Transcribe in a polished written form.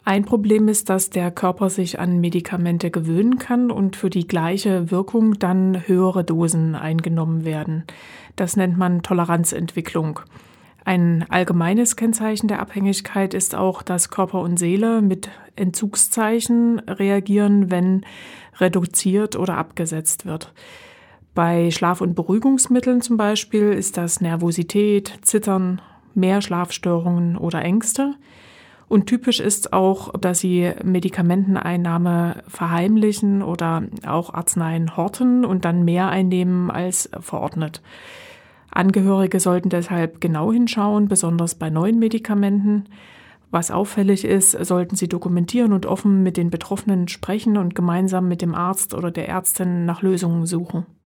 Ein Problem ist, dass der Körper sich an Medikamente gewöhnen kann und für die gleiche Wirkung dann höhere Dosen eingenommen werden. Das nennt man Toleranzentwicklung. Ein allgemeines Kennzeichen der Abhängigkeit ist auch, dass Körper und Seele mit Entzugszeichen reagieren, wenn reduziert oder abgesetzt wird. Bei Schlaf- und Beruhigungsmitteln zum Beispiel ist das Nervosität, Zittern, mehr Schlafstörungen oder Ängste. Und typisch ist auch, dass sie Medikamenteneinnahme verheimlichen oder auch Arzneien horten und dann mehr einnehmen als verordnet. Angehörige sollten deshalb genau hinschauen, besonders bei neuen Medikamenten. Was auffällig ist, sollten sie dokumentieren und offen mit den Betroffenen sprechen und gemeinsam mit dem Arzt oder der Ärztin nach Lösungen suchen.